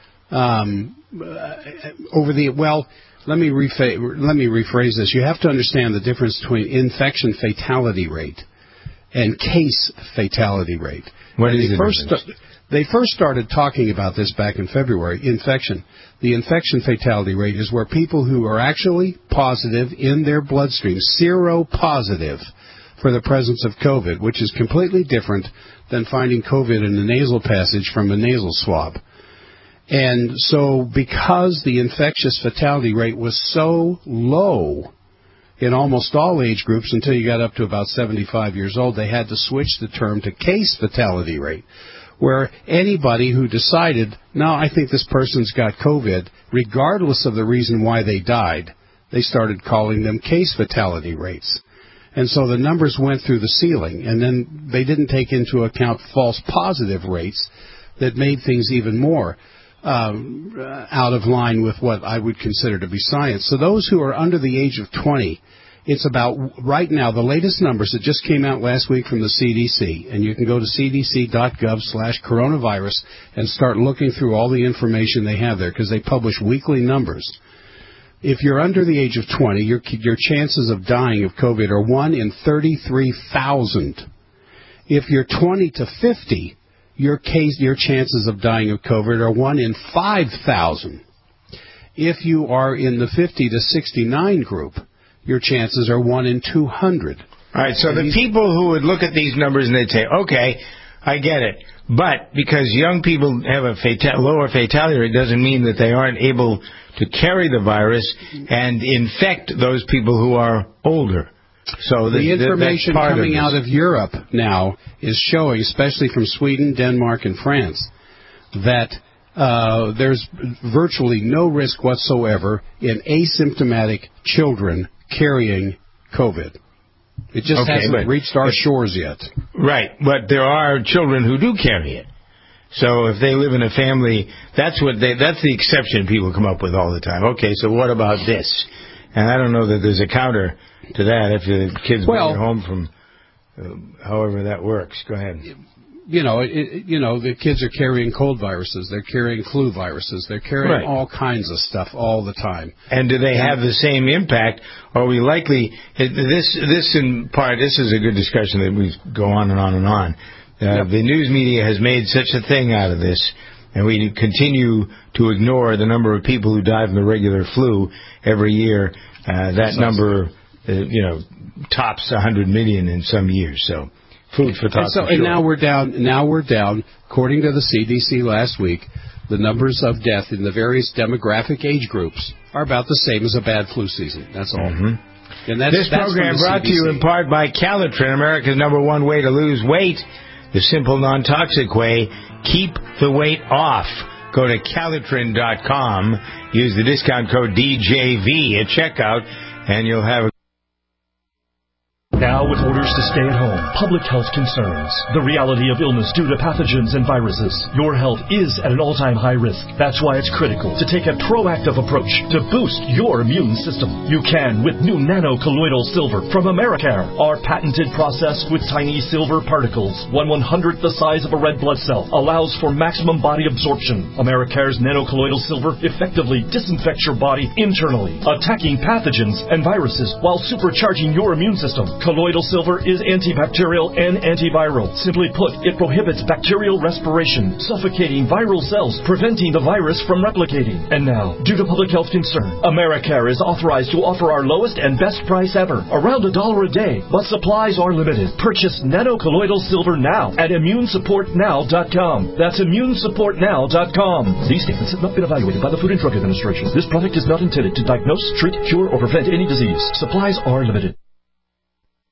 um, over the, well, let me, refa- let me rephrase this. You have to understand the difference between infection fatality rate and case fatality rate. What and is they the first difference? They first started talking about this back in February, infection. The infection fatality rate is where people who are actually positive in their bloodstream, seropositive for the presence of COVID, which is completely different than finding COVID in the nasal passage from a nasal swab. And so because the infectious fatality rate was so low in almost all age groups until you got up to about seventy-five years old, they had to switch the term to case fatality rate, where anybody who decided, no, I think this person's got COVID, regardless of the reason why they died, they started calling them case fatality rates. And so the numbers went through the ceiling, and then they didn't take into account false positive rates that made things even more um, out of line with what I would consider to be science. So those who are under the age of twenty, it's about, right now, the latest numbers that just came out last week from the C D C, and you can go to c d c dot gov slash coronavirus and start looking through all the information they have there, because they publish weekly numbers. If you're under the age of twenty, your your chances of dying of COVID are one in thirty-three thousand. If you're twenty to fifty, your case your chances of dying of COVID are one in five thousand. If you are in the fifty to sixty-nine group, your chances are one in two hundred. All right, so the people who would look at these numbers and they'd say, okay, I get it. But because young people have a fata- lower fatality rate doesn't mean that they aren't able to carry the virus and infect those people who are older. So the, the information that's part coming of out of Europe now is showing, especially from Sweden, Denmark, and France, that uh, there's virtually no risk whatsoever in asymptomatic children carrying COVID. It just okay, hasn't reached our shores yet. Right, but there are children who do carry it. So if they live in a family, that's what they, that's the exception people come up with all the time. Okay, so what about this? And I don't know that there's a counter to that if the kids well, bring it home from uh, however that works. Go ahead. You know, it, you know, the kids are carrying cold viruses. They're carrying flu viruses. They're carrying right. all kinds of stuff all the time. And do they have the same impact? Are we likely, this, this in part, this is a good discussion that we go on and on and on. Uh, yep. The news media has made such a thing out of this, and we continue to ignore the number of people who die from the regular flu every year. Uh, that That's number, uh, you know, tops one hundred million in some years. So, food for thought. And, so, for and sure. now we're down. Now we're down. According to the C D C last week, the numbers of death in the various demographic age groups are about the same as a bad flu season. That's all. Mm-hmm. And that's, this that's program brought to you in part by Calitrin, America's number one way to lose weight. The simple, non-toxic way. Keep the weight off. Go to Calitrin dot com. Use the discount code D J V at checkout, and you'll have a Now, with orders to stay at home, public health concerns, the reality of illness due to pathogens and viruses, your health is at an all-time high risk. That's why it's critical to take a proactive approach to boost your immune system. You can with new nano-colloidal silver from Americare, our patented process with tiny silver particles, one one-hundredth the size of a red blood cell, allows for maximum body absorption. Americare's nano-colloidal silver effectively disinfects your body internally, attacking pathogens and viruses while supercharging your immune system. Colloidal silver is antibacterial and antiviral. Simply put, it prohibits bacterial respiration, suffocating viral cells, preventing the virus from replicating. And now, due to public health concern, Americare is authorized to offer our lowest and best price ever, around a dollar a day, but supplies are limited. Purchase nano-colloidal silver now at immune support now dot com. That's immune support now dot com. These statements have not been evaluated by the Food and Drug Administration. This product is not intended to diagnose, treat, cure, or prevent any disease. Supplies are limited.